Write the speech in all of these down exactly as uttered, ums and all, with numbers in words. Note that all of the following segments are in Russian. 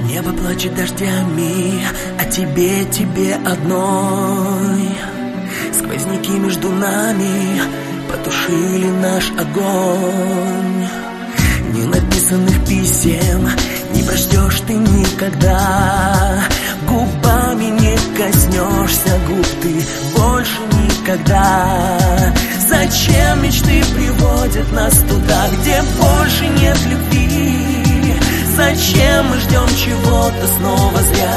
Небо плачет дождями, а тебе, тебе одной. Сквозняки между нами потушили наш огонь. Не написанных писем не прочтешь ты никогда. Губами не коснешься губ ты больше никогда. Зачем мечты приводят нас туда, где больше нет любви? Зачем мы ждем чего-то снова зря?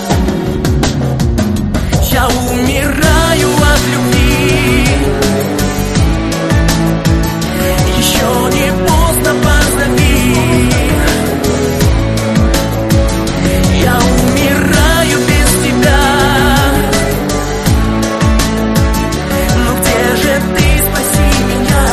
Я умираю от любви. Еще не поздно, позови. Я умираю без тебя. Ну где же ты, спаси меня?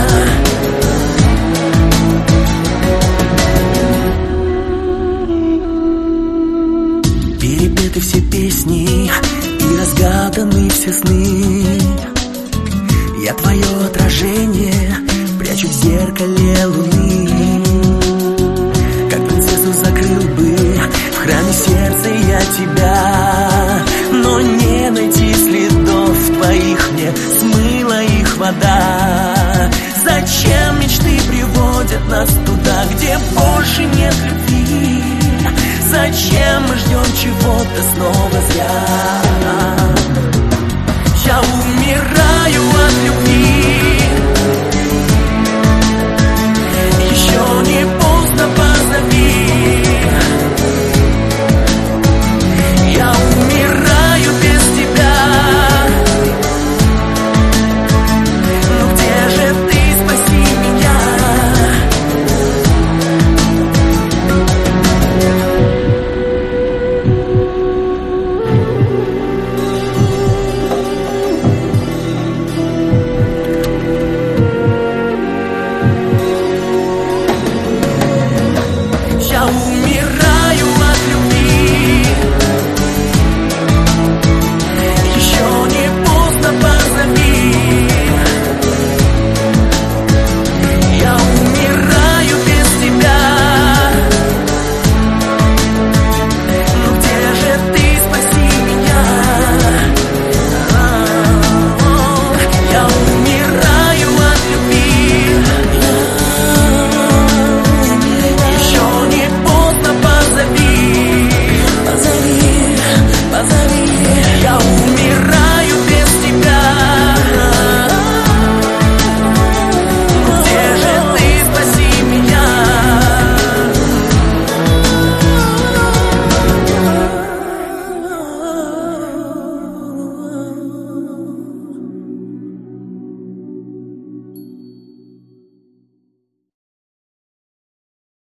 Перепеты все песни и разгаданы все сны. Я твое отражение прячу в зеркале луны. Как принцессу закрыл бы в храме сердца я тебя, но не найти следов твоих мне смыла их вода. Зачем мечты приводят нас туда, где больше нет любви? Зачем мы ждем чего-то снова зря?